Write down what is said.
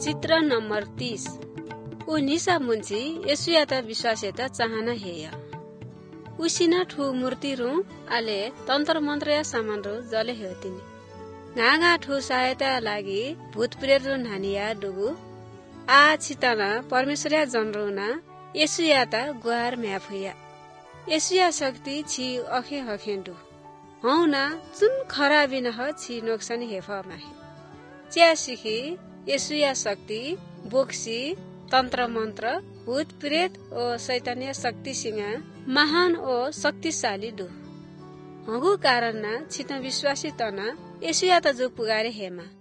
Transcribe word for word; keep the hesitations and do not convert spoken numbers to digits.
चित्र नंबर तीस उ निसा मुंची येसुयाता विश्वासेता चाहना हेय उसिना ठू मूर्ति रू आले तंत्र मंत्र या सामान रू जले हेतिनी गागा ठू सहायता लागि भूत प्रेत रू नानिया डुगु आ छितना परमेश्वरया जनरुना येसुयाता गुहार म्याफ हुया येसुया शक्ति छि अखे हखेंडु हौना चुन खराबी न ह छि नोक्सानी हेफा माहे च्या सिखी येसुया शक्ति बोक्सी तंत्र मंत्र भूत प्रेत ओ शैतानिया शक्ति सिंगा महान ओ शक्तिशाली दु हगु कारण ना छिता विश्वासी तना येसुया त जो पुगारे हेमा